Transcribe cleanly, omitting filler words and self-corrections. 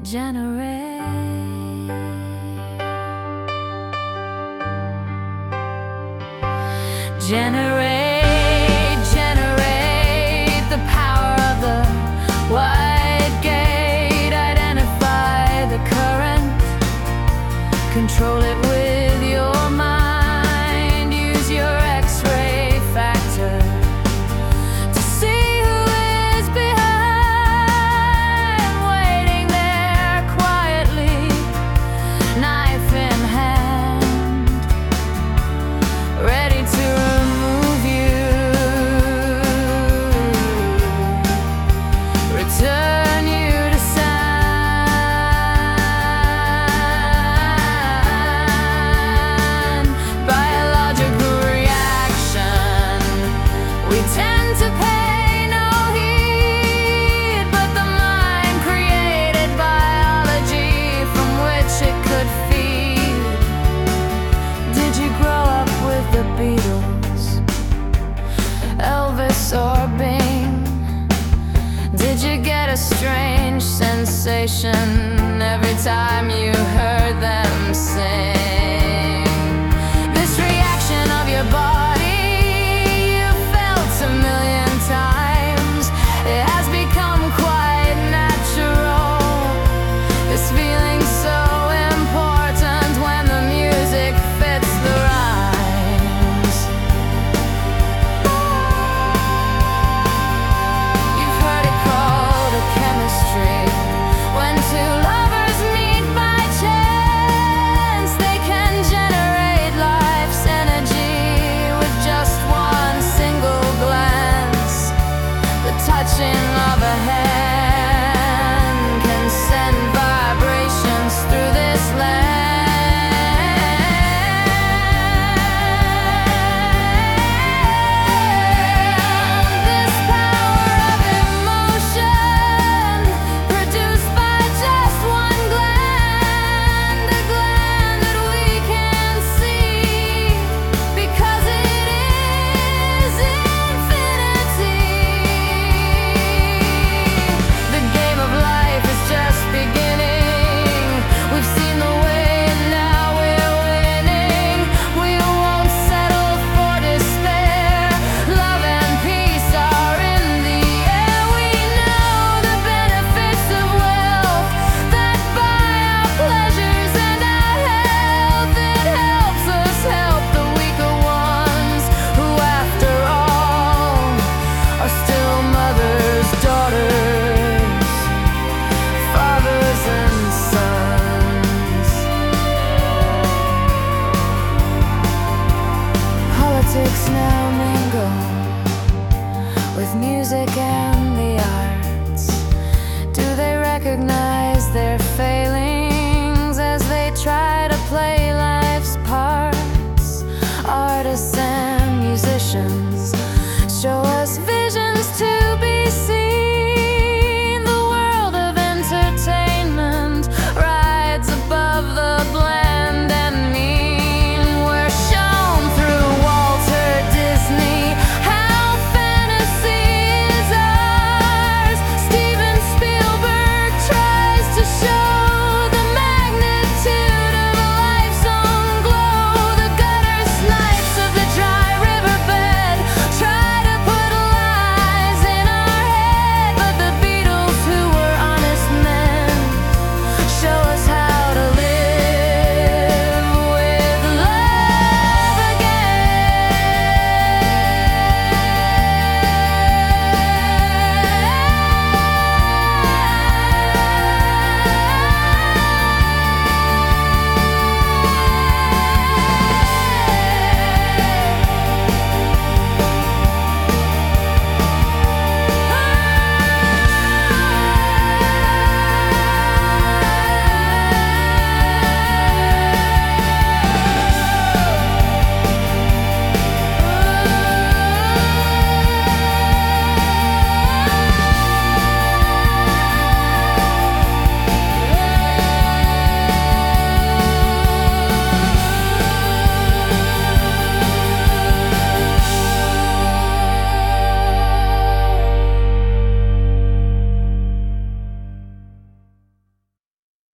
Generate, generate, generate the power of the white gate. Identify the current, control it with your mind. Use your X-ray factor to see who is behind, waiting there quietly, knife in hand, ready to remove you, return you to sand. Biological reaction, we tend to pay no heed, but the mind created biology from which it could feed. Did you grow up with the Beatles, Elvis or Bing? Did you get a strange sensation every time you heard them sing?